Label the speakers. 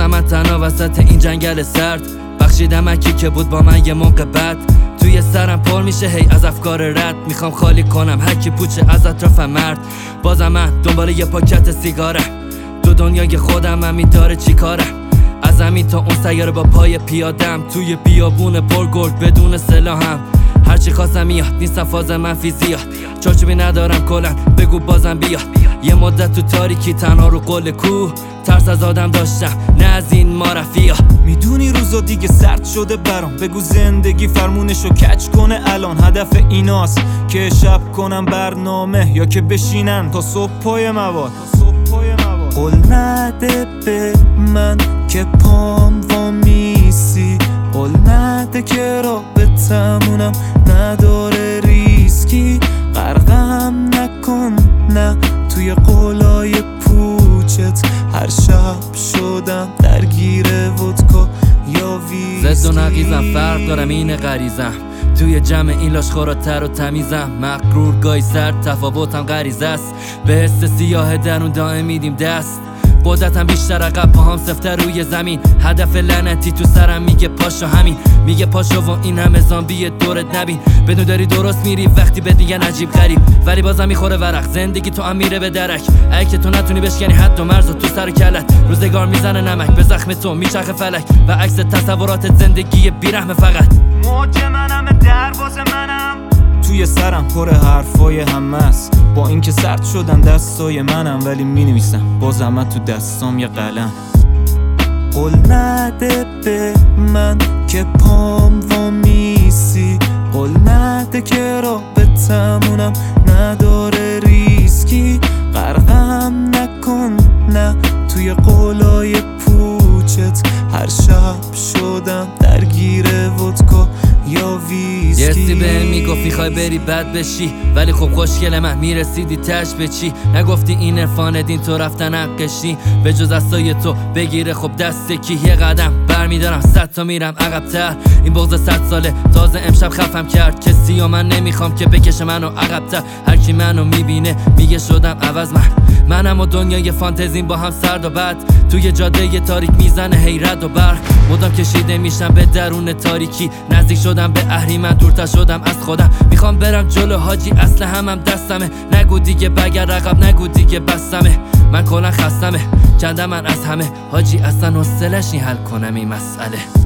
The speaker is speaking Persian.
Speaker 1: بازم من تنها وسط این جنگل سرد. بخشیدم اکی که بود با من یه موقع بد. توی سرم پر میشه هی از افکار رد. میخوام خالی کنم هرکی پوچه از اطرافم مرد. بازم من دنبال یه پاکت سیگاره. تو دنیای خودم من میداره چی کاره. از زمین تا اون سیاره با پای پیادم. توی بیابون پر گرگ بدون سلاحم. هرچی خواستم میاد نیستم فاز منفی زیاد. چارچوبی ندارم کلن بگو بازم بیاد. یه مدت تو تاریکی تنها رو قل کوه. ترس از آدم داشتم نه از این معرفیا.
Speaker 2: میدونی روزا دیگه سرد شده برام. بگو زندگی فرمونشو کچ کنه الان. هدف ایناست که شب کنم برنامه یا که بشینن تا صبح پای مواد. قول نده به من که پام وامیسی. قول نده که را به تمونم نداره ریسکی. غرقم نکن نه توی قولای پوچت. هر شب شدم درگیر ودکا یا ویسکی.
Speaker 1: زد و نقیزم فرق دارم اینه غریزم. توی جمع این لاشخورا تر و تمیزم. مغرور گای سرد تفاوتم غریزه است. به حس سیاه درون دائم میدیم دست. قدرتم بیشتر عقب پاهم سفته روی زمین. هدف لعنتی تو سرم میگه پاشو همین. میگه پاشو و این همه زامبی دورت نبین. بدون داری درست میری وقتی بهت میگن عجیب غریب. ولی بازم میخوره ورق زندگی تو هم میره به درک. اگه تو نتونی بشکنی حد و مرز تو سر کلت. روزگار میزنه نمک به زخم تو میچرخه فلک. و عکس تصورات زندگی بیرحم فقط.
Speaker 2: موج منم درواز منم. توی سرم پر حرفای همه است. با اینکه سرد شدن دستای منم ولی مینویسم بازم تو دستام یه قلم. قول نده به من که پام وامیسی. قول نده که را به تمونم نداره ریسکی. غرقم نکن نه توی قولای پوچت. هر شب شدم درگیر ودکا یا ویسکی.
Speaker 1: یه سی بهم میگفت میخوای بری بد بشی. ولی خب خوشگل من میرسیدی تش به چی. نگفتی این عرفان دین تو رفتن حقشی. به جز دستای تو بگیره خب دست کی. یه قدم برمیدارم 100 تا میرم عقب‌تر. این بغض 100 ساله تازه امشب خفم کرد. کسی و من نمیخوام که بکشه منو عقب‌تر. هر کی منو میبینه میگه شدم عوض منم و دنیای فانتزیم با هم سرد و بد. توی جاده تاریک میزنه حیرت و برق. مدام کشیده میشم به درون تاریکی. نزدیک شدم به اهریمن دورتر شدم از خودم. میخوام برم جلو حاجی اصل همم دستمه. نگو دیگه بگر عقب نگو دیگه بستمه. من کلا خستمه کندم من از همه حاجی اصلا حوصله‌اش نی حل کنم این مسئله.